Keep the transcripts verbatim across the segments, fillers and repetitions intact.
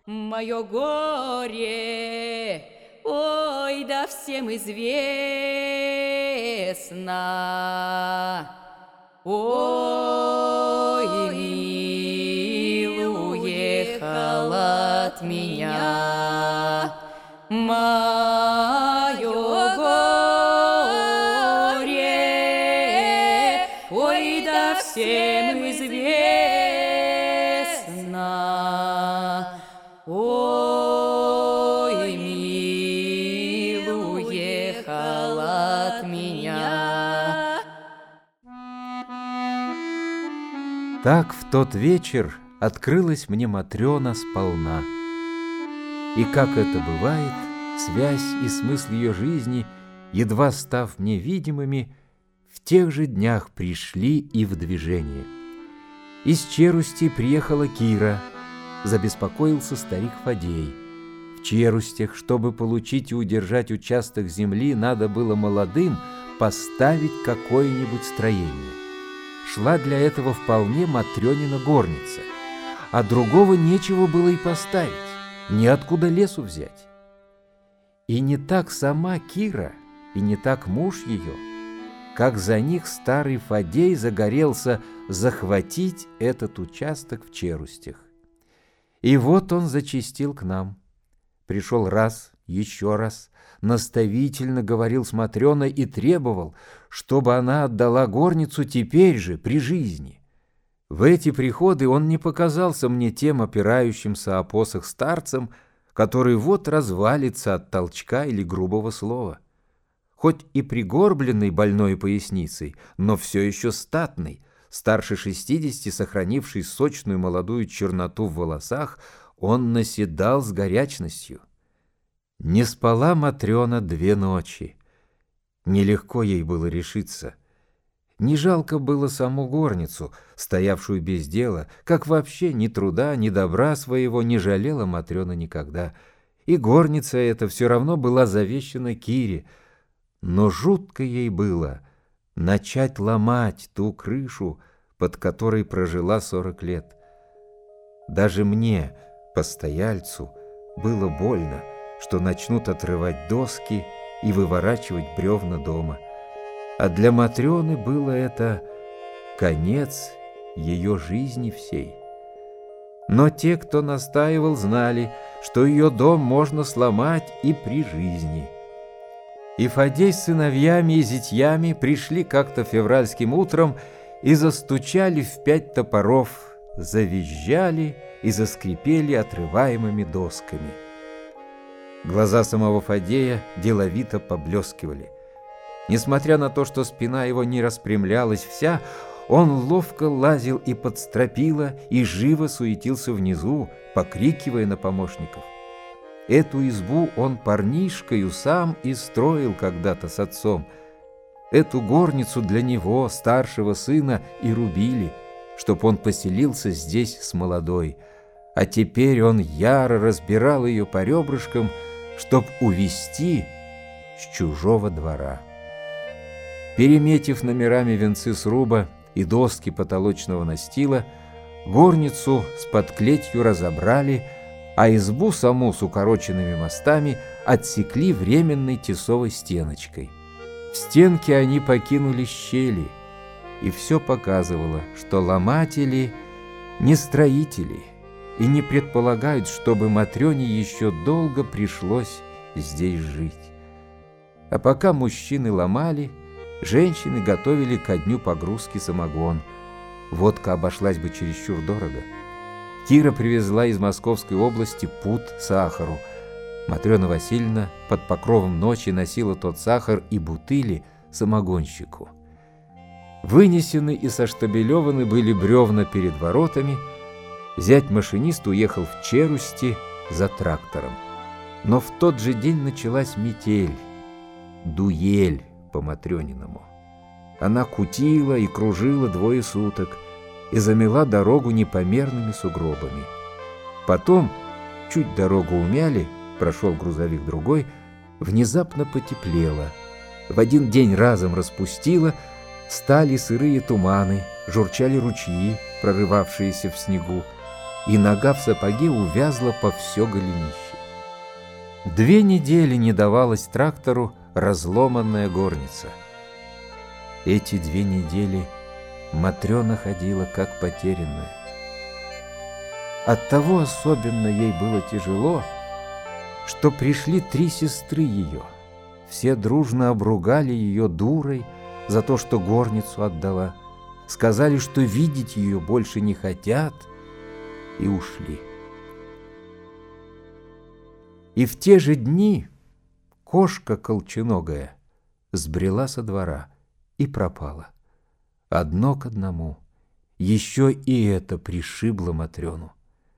Мое горе, ой, да всем известно. Ой, милый, уехал от меня мое горе, ой, да всем известно. Ой, милый, уехал от меня. Так в тот вечер открылась мне Матрена сполна. И как это бывает, связь и смысл ее жизни, едва став мне видимыми, в тех же днях пришли и в движение. Из Черусти приехала Кира, забеспокоился старик Фадей. В Черустях, чтобы получить и удержать участок земли, надо было молодым поставить какое-нибудь строение. Шла для этого вполне Матрёнина горница, а другого нечего было и поставить, неоткуда лесу взять. И не так сама Кира, и не так муж ее, как за них старый Фадей загорелся захватить этот участок в Черустях. И вот он зачастил к нам. Пришел раз, еще раз, наставительно говорил с Матрёной и требовал, чтобы она отдала горницу теперь же, при жизни. В эти приходы он не показался мне тем опирающимся о посох старцем, который вот развалится от толчка или грубого слова. Хоть и пригорбленный больной поясницей, но все еще статный, старше шестидесяти, сохранивший сочную молодую черноту в волосах, он наседал с горячностью. Не спала Матрёна две ночи. Нелегко ей было решиться. Не жалко было саму горницу, стоявшую без дела, как вообще ни труда, ни добра своего не жалела Матрёна никогда. И горница эта все равно была завещана Кире, но жутко ей было начать ломать ту крышу, под которой прожила сорок лет. Даже мне, постояльцу, было больно, что начнут отрывать доски и выворачивать бревна дома. А для Матрёны было это конец ее жизни всей. Но те, кто настаивал, знали, что ее дом можно сломать и при жизни. И Фадей с сыновьями и зятьями пришли как-то февральским утром и застучали в пять топоров, завизжали и заскрипели отрываемыми досками. Глаза самого Фадея деловито поблескивали. Несмотря на то, что спина его не распрямлялась вся, он ловко лазил и под стропила, и живо суетился внизу, покрикивая на помощников. Эту избу он парнишкою сам и строил когда-то с отцом. Эту горницу для него, старшего сына, и рубили, чтоб он поселился здесь с молодой. А теперь он яро разбирал ее по ребрышкам, чтоб увести с чужого двора. Переметив номерами венцы сруба и доски потолочного настила, горницу с подклетью разобрали, а избу саму с укороченными мостами отсекли временной тесовой стеночкой. В стенке они покинули щели, и все показывало, что ломатели не строители и не предполагают, чтобы Матрёне еще долго пришлось здесь жить. А пока мужчины ломали, женщины готовили ко дню погрузки самогон. Водка обошлась бы чересчур дорого. Кира привезла из Московской области пуд сахару. Матрёна Васильевна под покровом ночи носила тот сахар и бутыли самогонщику. Вынесены и соштабелеваны были бревна перед воротами. Зять-машинист уехал в Черусти за трактором. Но в тот же день началась метель, дуэль по Матрёниному. Она кутила и кружила двое суток и замела дорогу непомерными сугробами. Потом, чуть дорогу умяли, прошел грузовик другой, внезапно потеплело. В один день разом распустило, стали сырые туманы, журчали ручьи, прорывавшиеся в снегу. и нога в сапоге увязла по все голенище. Две недели не давалась трактору разломанная горница. Эти две недели Матрена ходила как потерянная. Оттого особенно ей было тяжело, что пришли три сестры ее. Все дружно обругали ее дурой за то, что горницу отдала, сказали, что видеть ее больше не хотят, и ушли. И в те же дни кошка колченогая сбрела со двора и пропала. Одно к одному. Еще и это пришибло Матрёну.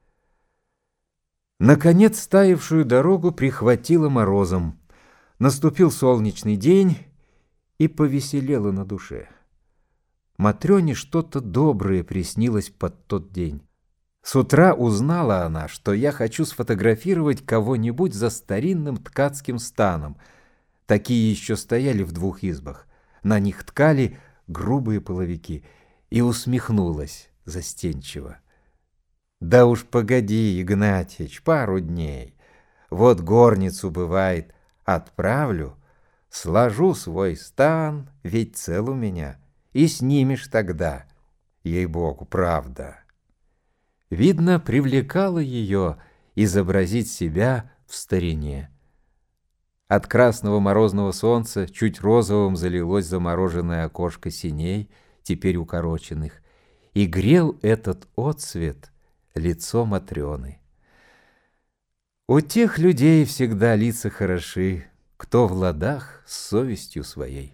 Наконец таявшую дорогу прихватило морозом. Наступил солнечный день, и повеселело на душе. Матрёне что-то доброе приснилось под тот день. С утра узнала она, что я хочу сфотографировать кого-нибудь за старинным ткацким станом. Такие еще стояли в двух избах. На них ткали грубые половики, и усмехнулась застенчиво. Да уж погоди, Игнатьич, пару дней. Вот горницу, бывает, отправлю, сложу свой стан, ведь цел у меня, и снимешь тогда, ей-богу, правда. Видно, привлекало ее изобразить себя в старине. От красного морозного солнца чуть розовым залилось замороженное окошко синей, теперь укороченных, и грел этот отсвет лицо Матрёны. У тех людей всегда лица хороши, кто в ладах с совестью своей.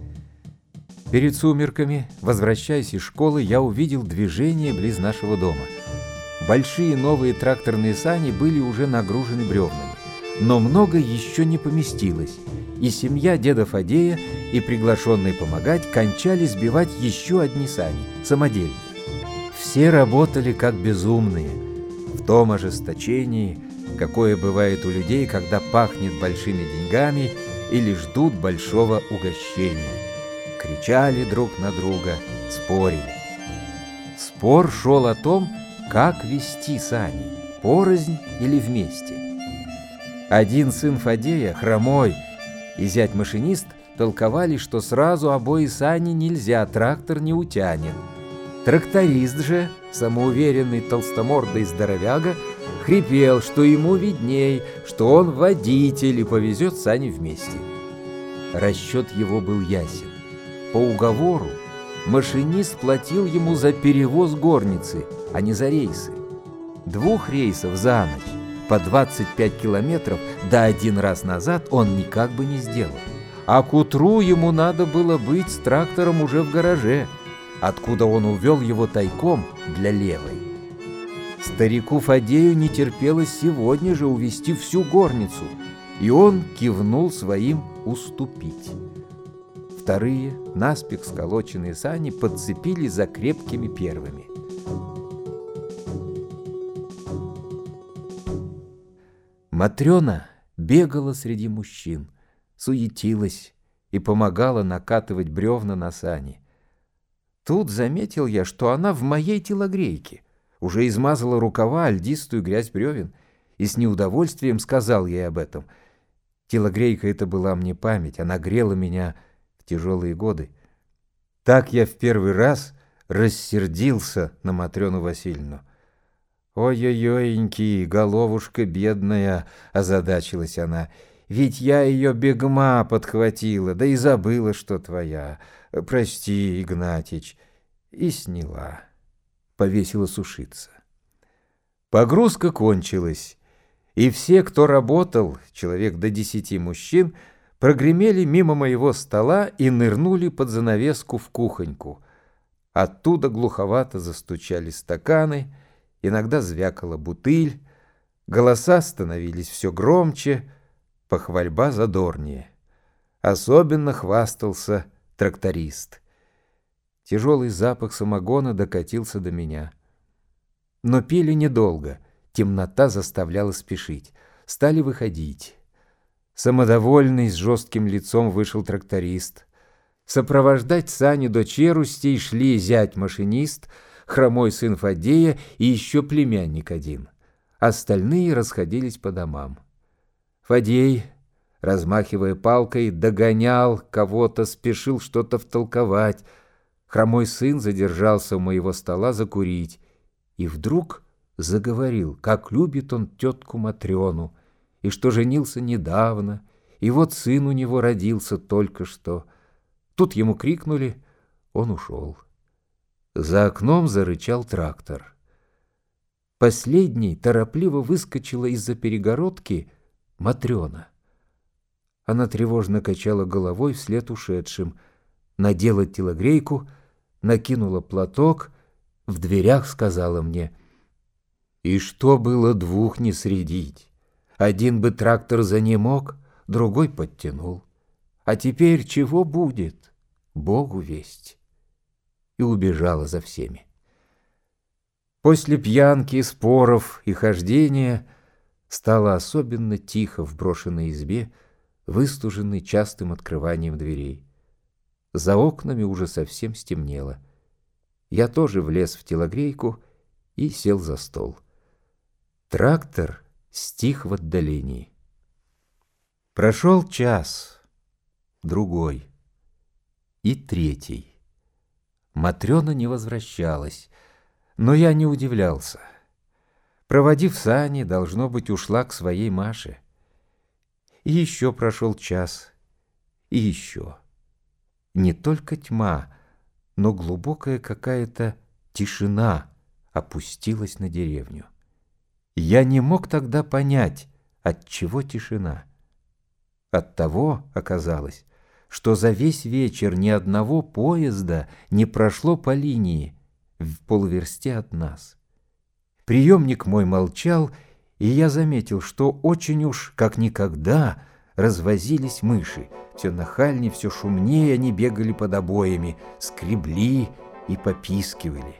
Перед сумерками, возвращаясь из школы, я увидел движение близ нашего дома. Большие новые тракторные сани были уже нагружены бревнами, но много еще не поместилось, и семья деда Фадея и приглашенные помогать кончали сбивать еще одни сани, самодельные. Все работали как безумные, в том ожесточении, какое бывает у людей, когда пахнет большими деньгами или ждут большого угощения. Кричали друг на друга, спорили. Спор шел о том, как вести сани, порознь или вместе. Один сын Фадея, хромой, и зять-машинист толковали, что сразу обои сани нельзя, трактор не утянет. Тракторист же, самоуверенный толстомордый здоровяга, хрипел, что ему видней, что он водитель и повезет сани вместе. Расчет его был ясен. По уговору машинист платил ему за перевоз горницы, а не за рейсы. Двух рейсов за ночь по двадцать пять километров да один раз назад он никак бы не сделал. А к утру ему надо было быть с трактором уже в гараже, откуда он увел его тайком для левой. Старику Фадею не терпелось сегодня же увезти всю горницу, и он кивнул своим уступить. Вторые, наспех сколоченные сани подцепили за крепкими первыми. Матрёна бегала среди мужчин, суетилась и помогала накатывать бревна на сани. Тут заметил я, что она в моей телогрейке, уже измазала рукава льдистую грязь бревен, и с неудовольствием сказал ей об этом. Телогрейка эта была мне память, она грела меня в тяжелые годы. Так я в первый раз рассердился на Матрёну Васильевну. «Ой-ой-ойеньки, головушка бедная!» — озадачилась она. «Ведь я ее бегма подхватила, да и забыла, что твоя. Прости, Игнатьич». И сняла. Повесила сушиться. Погрузка кончилась, и все, кто работал, человек до десяти мужчин, прогремели мимо моего стола и нырнули под занавеску в кухоньку. Оттуда глуховато застучали стаканы, иногда звякала бутыль, голоса становились все громче, похвальба задорнее. Особенно хвастался тракторист. Тяжелый запах самогона докатился до меня. Но пили недолго, темнота заставляла спешить. Стали выходить. Самодовольный, с жестким лицом вышел тракторист. Сопровождать сани до Черустей шли зять-машинист, хромой сын Фадея и еще племянник один. Остальные расходились по домам. Фадей, размахивая палкой, догонял кого-то, спешил что-то втолковать. Хромой сын задержался у моего стола закурить и вдруг заговорил, как любит он тетку Матрёну, и что женился недавно, и вот сын у него родился только что. Тут ему крикнули, он ушел. За окном зарычал трактор. Последней торопливо выскочила из-за перегородки Матрёна. Она тревожно качала головой вслед ушедшим, надела телогрейку, накинула платок, в дверях сказала мне: «И что было двух не средить? Один бы трактор занемог, другой подтянул. А теперь чего будет? Богу весть». И убежала за всеми. После пьянки, споров и хождения стало особенно тихо в брошенной избе, выстуженной частым открыванием дверей. За окнами уже совсем стемнело. Я тоже влез в телогрейку и сел за стол. Трактор стих в отдалении. Прошел час, другой и третий. Матрёна не возвращалась, но я не удивлялся. Проводив сани, должно быть, ушла к своей Маше. И еще прошел час, и еще. Не только тьма, но глубокая какая-то тишина опустилась на деревню. Я не мог тогда понять, от чего тишина. От того, оказалось, что за весь вечер ни одного поезда не прошло по линии в полуверсте от нас. Приемник мой молчал, и я заметил, что очень уж, как никогда, развозились мыши. Все нахальнее, все шумнее они бегали под обоями, скребли и попискивали.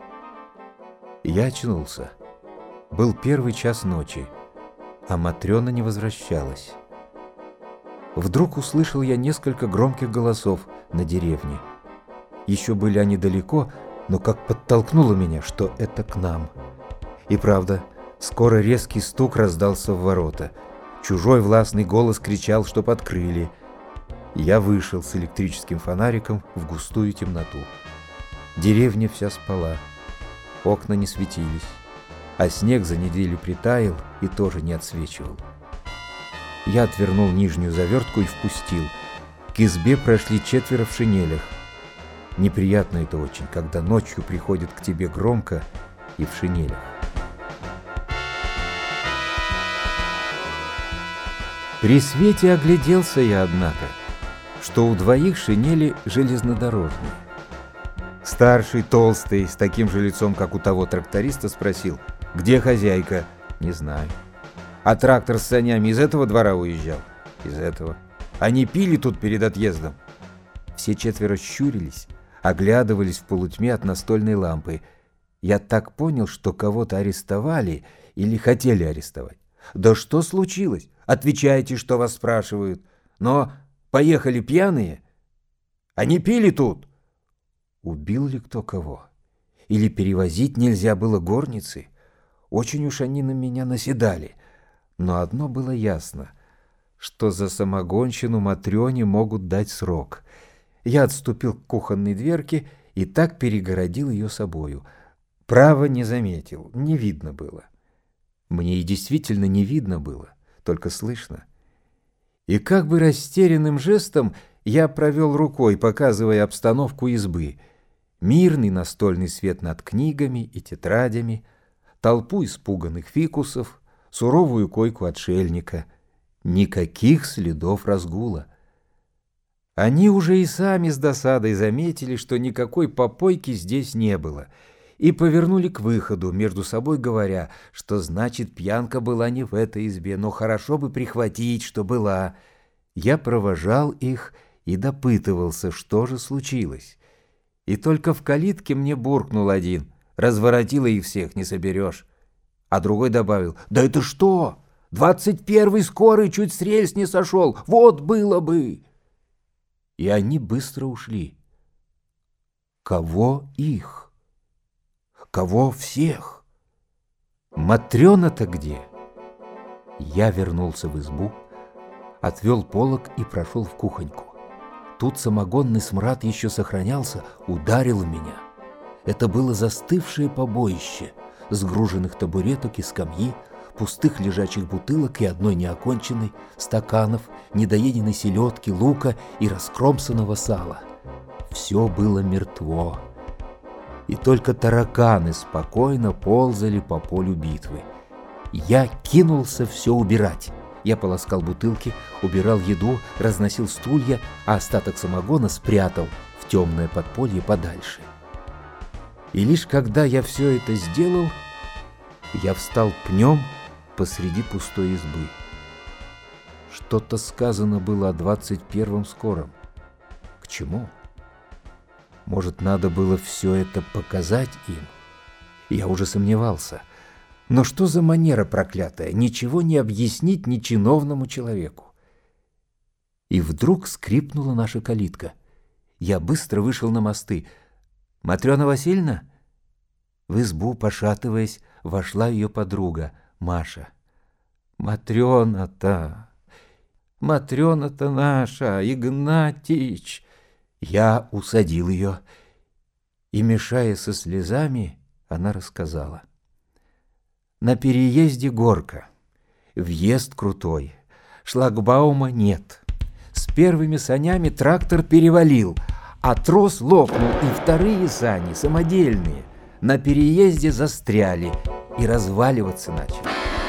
Я очнулся. Был первый час ночи, а Матрёна не возвращалась. Вдруг услышал я несколько громких голосов на деревне. Еще были они далеко, но как подтолкнуло меня, что это к нам. И правда, скоро резкий стук раздался в ворота. Чужой властный голос кричал, чтоб открыли. Я вышел с электрическим фонариком в густую темноту. Деревня вся спала, окна не светились, а снег за неделю притаял и тоже не отсвечивал. Я отвернул нижнюю завертку и впустил. К избе прошли четверо в шинелях. Неприятно это очень, когда ночью приходят к тебе громко и в шинелях. При свете огляделся я, однако, что у двоих шинели железнодорожные. Старший, толстый, с таким же лицом, как у того тракториста, спросил: «Где хозяйка?» «Не знаю». «А трактор с санями из этого двора уезжал?» «Из этого». «Они пили тут перед отъездом?» Все четверо щурились, оглядывались в полутьме от настольной лампы. Я так понял, что кого-то арестовали или хотели арестовать. «Да что случилось? Отвечайте, что вас спрашивают. Но поехали пьяные? Они пили тут?» Убил ли кто кого? Или перевозить нельзя было горницы? Очень уж они на меня наседали. Но одно было ясно, что за самогонщину Матрёне могут дать срок. Я отступил к кухонной дверке и так перегородил ее собою. Право не заметил, не видно было. Мне и действительно не видно было, только слышно. И как бы растерянным жестом я провел рукой, показывая обстановку избы. Мирный настольный свет над книгами и тетрадями, толпу испуганных фикусов, суровую койку отшельника. Никаких следов разгула. Они уже и сами с досадой заметили, что никакой попойки здесь не было, и повернули к выходу, между собой говоря, что значит пьянка была не в этой избе, но хорошо бы прихватить, что была. Я провожал их и допытывался, что же случилось. И только в калитке мне буркнул один: «Разворотила их всех, не соберешь». А другой добавил: «Да это что? Двадцать первый скорый чуть с рельс не сошел, вот было бы!» И они быстро ушли. Кого их? Кого всех? Матрена-то где? Я вернулся в избу, отвел полог и прошел в кухоньку. Тут самогонный смрад еще сохранялся, ударил в меня. Это было застывшее побоище, сгруженных табуреток и скамьи, пустых лежачих бутылок и одной неоконченной, стаканов, недоеденной селедки, лука и раскромсанного сала. Все было мертво, и только тараканы спокойно ползали по полю битвы. Я кинулся все убирать. Я полоскал бутылки, убирал еду, разносил стулья, а остаток самогона спрятал в темное подполье подальше. И лишь когда я все это сделал, я встал пнем посреди пустой избы. Что-то сказано было о двадцать первом скором. К чему? Может, надо было все это показать им? Я уже сомневался. Но что за манера проклятая, ничего не объяснить ни чиновному человеку? И вдруг скрипнула наша калитка. Я быстро вышел на мосты. «Матрена Васильевна?» В избу, пошатываясь, вошла ее подруга, Маша. «Матрена-то, Матрена-то наша, Игнатич!» Я усадил ее, и, мешая со слезами, она рассказала. На переезде горка, въезд крутой, шлагбаума нет. С первыми санями трактор перевалил, а трос лопнул, и вторые сани, самодельные, на переезде застряли и разваливаться начали.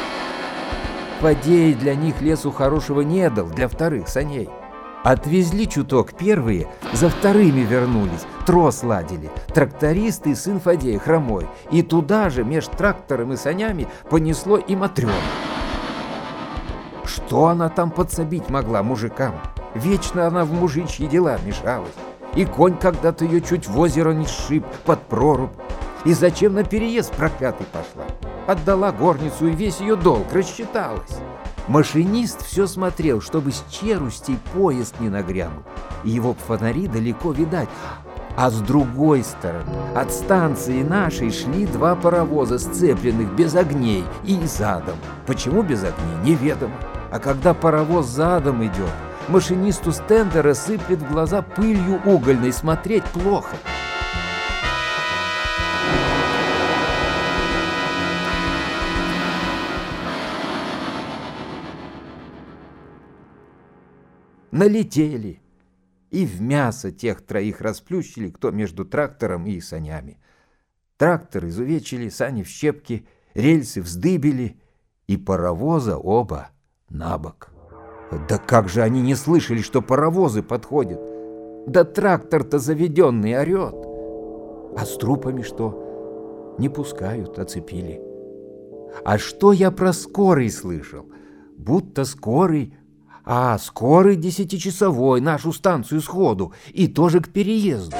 Фадей для них лесу хорошего не дал, для вторых саней. Отвезли чуток первые, за вторыми вернулись, трос ладили, тракторист и сын Фадея хромой, и туда же, меж трактором и санями, понесло и Матрёну. Что она там подсобить могла мужикам? Вечно она в мужичьи дела мешалась. И конь когда-то ее чуть в озеро не сшиб под прорубь. И зачем на переезд проклятый пошла? Отдала горницу, и весь ее долг рассчиталась. Машинист все смотрел, чтобы с челюстей поезд не нагрянул, и его фонари далеко видать. А с другой стороны, от станции нашей шли два паровоза, сцепленных без огней и задом. Почему без огней, неведомо. А когда паровоз задом идет, машинисту стендера сыплет в глаза пылью угольной, смотреть плохо. Налетели, и в мясо тех троих расплющили, кто между трактором и санями. Трактор изувечили, сани в щепки, рельсы вздыбили, и паровоза оба на бок. Да как же они не слышали, что паровозы подходят? Да трактор-то заведенный орет. А с трупами что? Не пускают, оцепили. А что я про скорый слышал? Будто скорый... А, скорый десятичасовой, нашу станцию сходу, и тоже к переезду.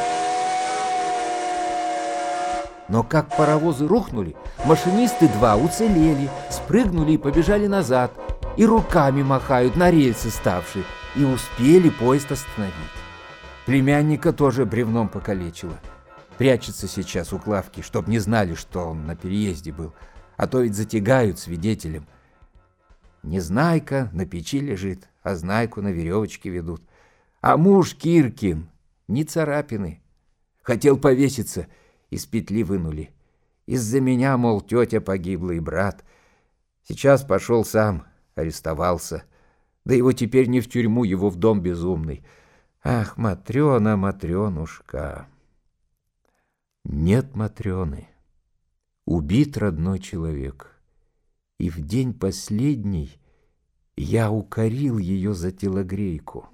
Но как паровозы рухнули, машинисты два уцелели, спрыгнули и побежали назад, и руками махают на рельсы ставшие, и успели поезд остановить. Племянника тоже бревном покалечило. Прячется сейчас у Клавки, чтоб не знали, что он на переезде был, а то ведь затягают свидетелем. Незнайка на печи лежит, а Знайку на веревочке ведут. А муж Киркин ни царапины. Хотел повеситься, из петли вынули. Из-за меня, мол, тетя погибла и брат. Сейчас пошел сам, арестовался. Да его теперь не в тюрьму, его в дом безумный. Ах, Матрена, Матренушка. Нет Матрены. Убит родной человек. И в день последний я укорил ее за телогрейку.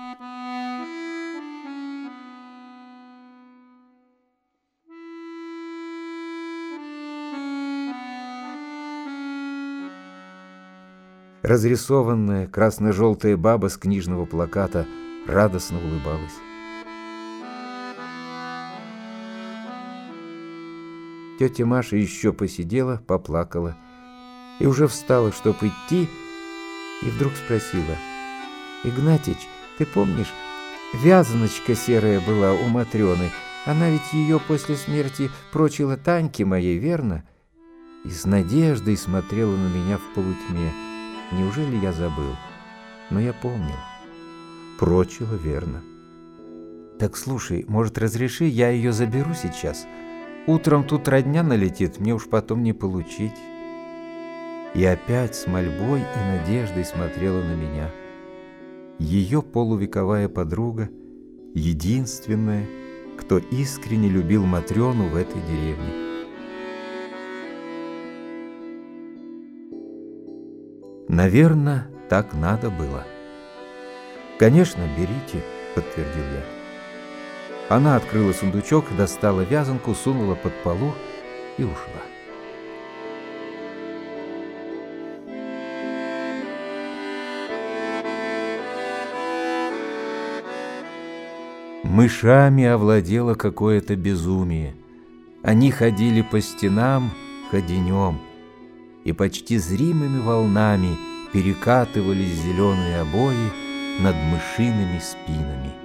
Разрисованная красно-желтая баба с книжного плаката радостно улыбалась. Тетя Маша еще посидела, поплакала и уже встала, чтоб идти, и вдруг спросила: «Игнатич, ты помнишь, вязаночка серая была у Матрены, Она ведь ее после смерти прочила Таньке моей, верно? И с надеждой смотрела на меня в полутьме. Неужели я забыл? Но я помнил. Прочила, верно. Так слушай, может, разреши, я ее заберу сейчас? Утром тут родня налетит, мне уж потом не получить. И опять с мольбой и надеждой смотрела на меня. Ее полувековая подруга, единственная, кто искренне любил Матрёну в этой деревне. Наверно, так надо было. «Конечно, берите», — подтвердил я. Она открыла сундучок, достала вязанку, сунула под полу и ушла. Мышами овладело какое-то безумие. Они ходили по стенам ходенем, и почти зримыми волнами перекатывались зеленые обои над мышиными спинами.